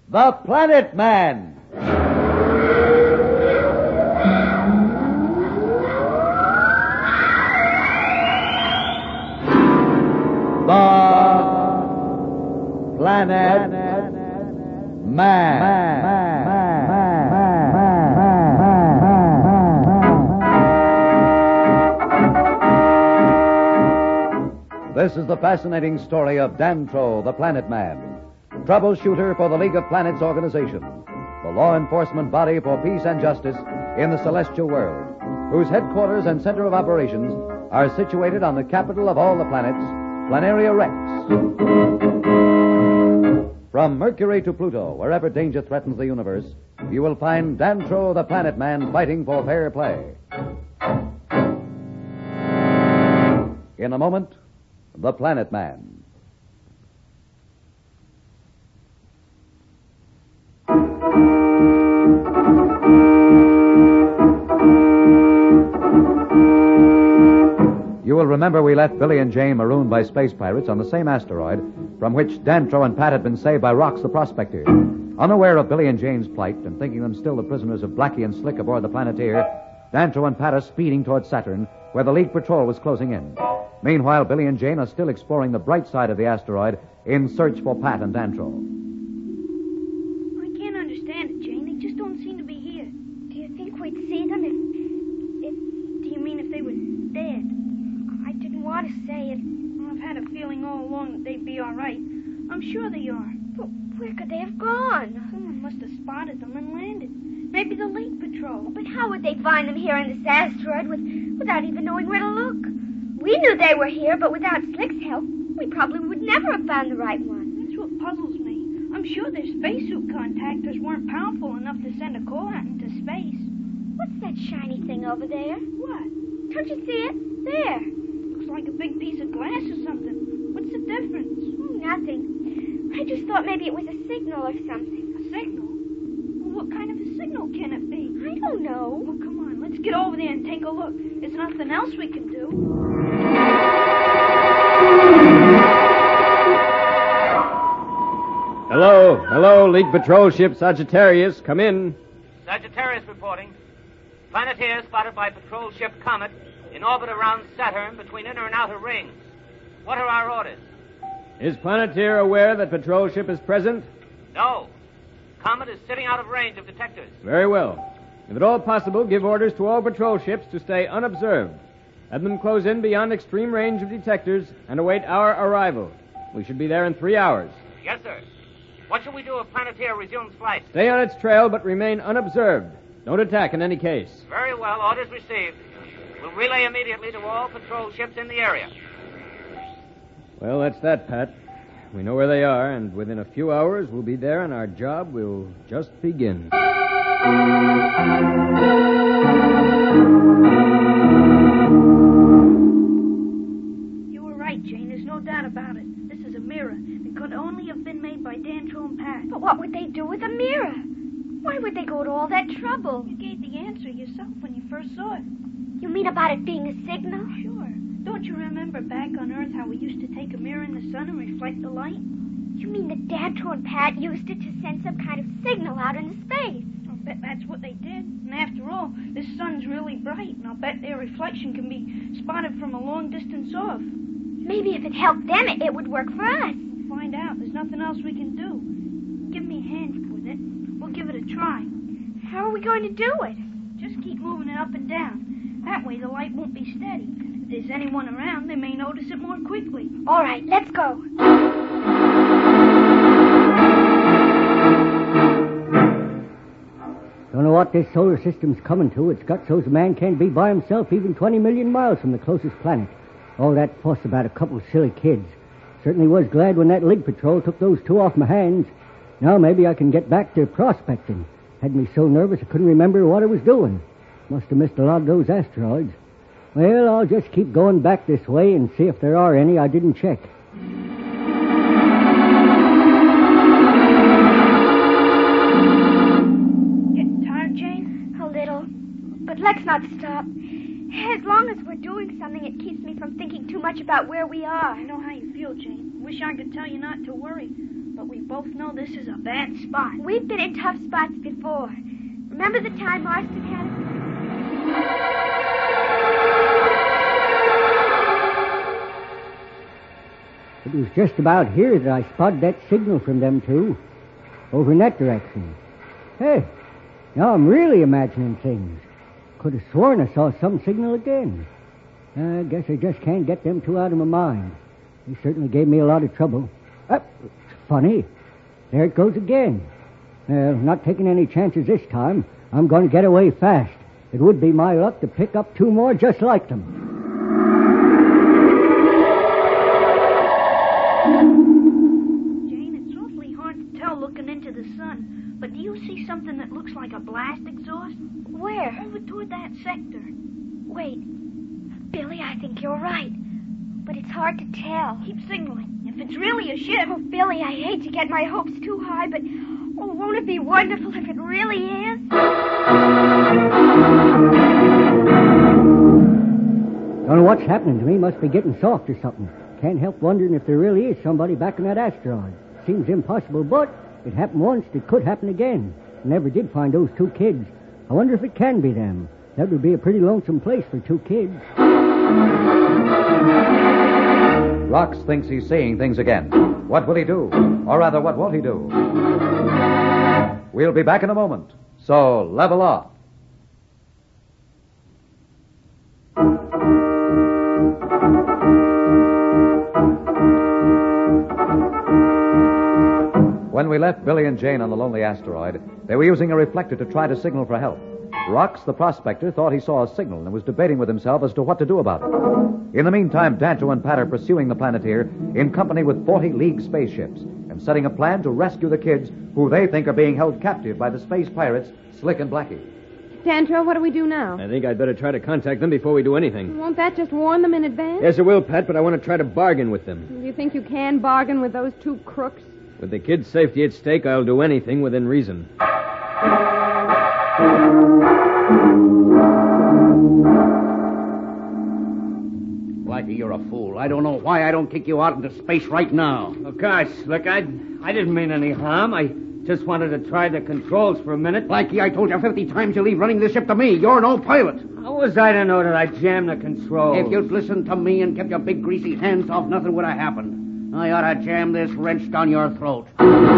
The Planet Man. The Planet Man. This is the fascinating story of Dantro, the Planet Man, troubleshooter for the League of Planets organization, the law enforcement body for peace and justice in the celestial world, whose headquarters and center of operations are situated on the capital of all the planets, Planaria Rex. From Mercury to Pluto, wherever danger threatens the universe, you will find Dantro, the Planet Man, fighting for fair play. In a moment, The Planet Man. You will remember we left Billy and Jane marooned by space pirates on the same asteroid from which Dantro and Pat had been saved by Rox the Prospector. Unaware of Billy and Jane's plight and thinking them still the prisoners of Blackie and Slick aboard the Planeteer, Dantro and Pat are speeding towards Saturn, where the League patrol was closing in. Meanwhile, Billy and Jane are still exploring the bright side of the asteroid in search for Pat and Dantro. I can't understand it, Jane. They just don't seem to be here. Do you think we'd see them if... Do you mean if they were dead? I didn't want to say it. Well, I've had a feeling all along that they'd be all right. I'm sure they are. But where could they have gone? Someone must have spotted them and landed. Maybe the League Patrol. But how would they find them here on this asteroid without even knowing where to look? We knew they were here, but without Slick's help, we probably would never have found the right one. That's what puzzles me. I'm sure their spacesuit contactors weren't powerful enough to send a call out into space. What's that shiny thing over there? What? Don't you see it? There. Looks like a big piece of glass or something. What's the difference? Oh, nothing. I just thought maybe it was a signal or something. A signal? Well, what kind of a signal can it be? I don't know. Well, come on, let's get over there and take a look. There's nothing else we can do. Hello, League Patrol Ship Sagittarius. Come in. Sagittarius reporting. Planeteer spotted by patrol ship Comet in orbit around Saturn between inner and outer rings. What are our orders? Is Planeteer aware that patrol ship is present? No. Comet is sitting out of range of detectors. Very well. If at all possible, give orders to all patrol ships to stay unobserved. Have them close in beyond extreme range of detectors and await our arrival. We should be there in 3 hours. Yes, sir. What shall we do if Planeteer resumes flight? Stay on its trail, but remain unobserved. Don't attack in any case. Very well. Orders received. We'll relay immediately to all patrol ships in the area. Well, that's that, Pat. We know where they are, and within a few hours we'll be there, and our job will just begin. You were right, Jane. There's no doubt about it. This is a mirror. It could only have been made by Dantro and Pat. But what would they do with a mirror? Why would they go to all that trouble? You gave the answer yourself when you first saw it. You mean about it being a signal? Sure. Don't you remember back on Earth how we used to take a mirror in the sun and reflect the light? You mean that Dantro and Pat used it to send some kind of signal out into space? I'll bet that's what they did. And after all, this sun's really bright, and I'll bet their reflection can be spotted from a long distance off. Maybe if it helped them, it would work for us. We'll find out. There's nothing else we can do. Give me a hand with it. We'll give it a try. How are we going to do it? Just keep moving it up and down. That way the light won't be steady. If there's anyone around, they may notice it more quickly. All right, let's go. Don't know what this solar system's coming to. It's got so's a man can't be by himself even 20 million miles from the closest planet. All that fuss about a couple of silly kids. Certainly was glad when that League Patrol took those two off my hands. Now maybe I can get back to prospecting. Had me so nervous I couldn't remember what I was doing. Must have missed a lot of those asteroids. Well, I'll just keep going back this way and see if there are any I didn't check. Getting tired, Jane? A little. But let's not stop. As long as we're doing something, it keeps me from thinking too much about where we are. I know how you feel, Jane. Wish I could tell you not to worry. but we both know this is a bad spot. We've been in tough spots before. Remember the time Marston had us? It was just about here that I spotted that signal from them two. Over in that direction. Hey, now I'm really imagining things. Could have sworn I saw some signal again. I guess I just can't get them two out of my mind. They certainly gave me a lot of trouble. It's funny. There it goes again. Not taking any chances this time. I'm going to get away fast. It would be my luck to pick up two more just like them. Jane, it's awfully hard to tell looking into the sun. But do you see something that looks like a blast exhaust? Where? Over toward that sector. Wait. Billy, I think you're right. But it's hard to tell. Keep signaling. If it's really a ship... Oh, Billy, I hate to get my hopes too high, but... Oh, won't it be wonderful if it really is? Don't know what's happening to me. Must be getting soft or something. Can't help wondering if there really is somebody back in that asteroid. Seems impossible, but it happened once. It could happen again. Never did find those two kids. I wonder if it can be them. That would be a pretty lonesome place for two kids. Rox thinks he's seeing things again. What will he do? Or rather, what won't he do? We'll be back in a moment. So, level off. When we left Billy and Jane on the lonely asteroid, they were using a reflector to try to signal for help. Rox, the prospector, thought he saw a signal and was debating with himself as to what to do about it. In the meantime, Dantro and Pat are pursuing the Planeteer in company with 40 League spaceships and setting a plan to rescue the kids who they think are being held captive by the space pirates, Slick and Blackie. Dantro, what do we do now? I think I'd better try to contact them before we do anything. Won't that just warn them in advance? Yes, it will, Pat, but I want to try to bargain with them. Do you think you can bargain with those two crooks? With the kids' safety at stake, I'll do anything within reason. Blackie, you're a fool. I don't know why I don't kick you out into space right now. Oh, gosh, Slick, I didn't mean any harm. I just wanted to try the controls for a minute. Blackie, I told you 50 times you leave running this ship to me. You're no pilot. How was I to know that I jammed the controls? If you'd listened to me and kept your big greasy hands off, nothing would have happened. I ought to jam this wrench down your throat.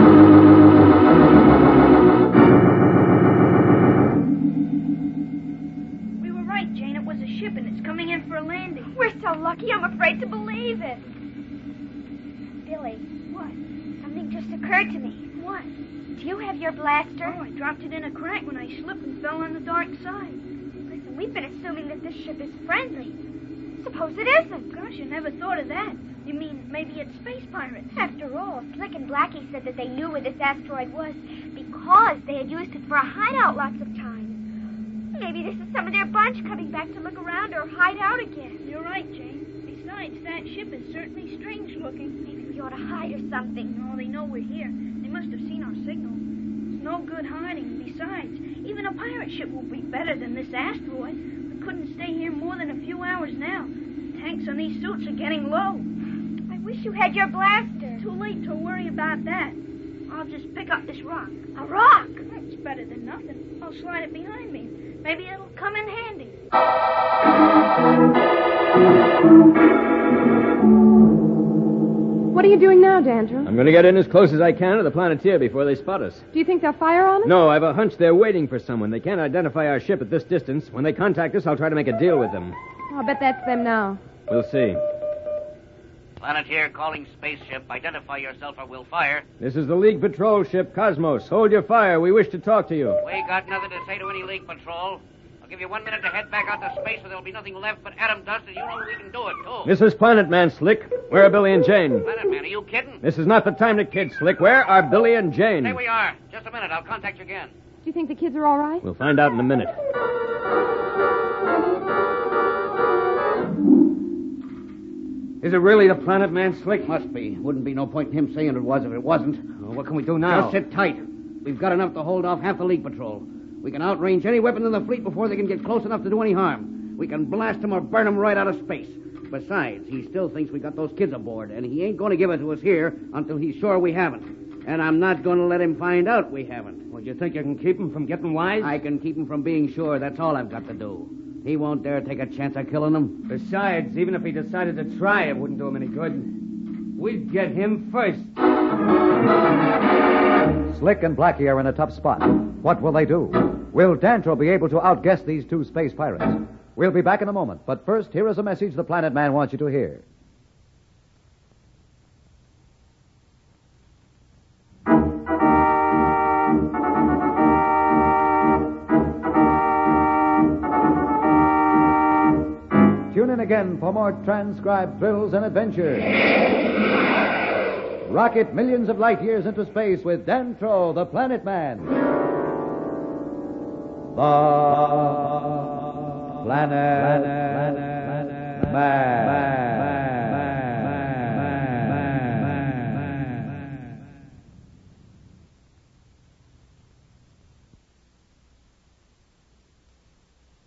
We were right, Jane. It was a ship, and it's coming in for a landing. We're so lucky, I'm afraid to believe it. Billy. What? Something just occurred to me. What? Do you have your blaster? Oh, I dropped it in a crack when I slipped and fell on the dark side. Listen, we've been assuming that this ship is friendly. Suppose it isn't. Gosh, I never thought of that. You mean maybe it's space pirates? After all, Slick and Blackie said that they knew where this asteroid was because they had used it for a hideout lots of times. Maybe this is some of their bunch coming back to look around or hide out again. You're right, Jane. Besides, that ship is certainly strange looking. Maybe we ought to hide or something. No, they know we're here. They must have seen our signal. It's no good hiding. Besides, even a pirate ship will be better than this asteroid. We couldn't stay here more than a few hours now. The tanks on these suits are getting low. I wish you had your blaster. Too late to worry about that. I'll just pick up this rock. A rock? That's better than nothing. I'll slide it behind me. Maybe it'll come in handy. What are you doing now, Dantro? I'm going to get in as close as I can to the Planeteer before they spot us. Do you think they'll fire on us? No, I've a hunch they're waiting for someone. They can't identify our ship at this distance. When they contact us, I'll try to make a deal with them. I'll bet that's them now. We'll see. Planeteer calling spaceship. Identify yourself or we'll fire. This is the League Patrol ship, Cosmos. Hold your fire. We wish to talk to you. We got nothing to say to any League Patrol. I'll give you 1 minute to head back out to space where there'll be nothing left but atom dust, and you know we can do it, too. This is Planet Man, Slick. Where are Billy and Jane? Planet Man, are you kidding? This is not the time to kid, Slick. Where are Billy and Jane? There we are. Just a minute. I'll contact you again. Do you think the kids are all right? We'll find out in a minute. Is it really the Planet Man, Slick? Must be. Wouldn't be no point in him saying it was if it wasn't. Well, what can we do now? Just sit tight. We've got enough to hold off half the League Patrol. We can outrange any weapon in the fleet before they can get close enough to do any harm. We can blast them or burn them right out of space. Besides, he still thinks we got those kids aboard, and he ain't going to give it to us here until he's sure we haven't. And I'm not going to let him find out we haven't. Well, you think you can keep him from getting wise? I can keep him from being sure. That's all I've got to do. He won't dare take a chance of killing him. Besides, even if he decided to try, it wouldn't do him any good. We'd get him first. Slick and Blackie are in a tough spot. What will they do? Will Dantro be able to outguess these two space pirates? We'll be back in a moment, but first, here is a message the Planet Man wants you to hear. Tune in again for more transcribed thrills and adventures. Rocket millions of light years into space with Dantro, the Planet Man. The Planet Man.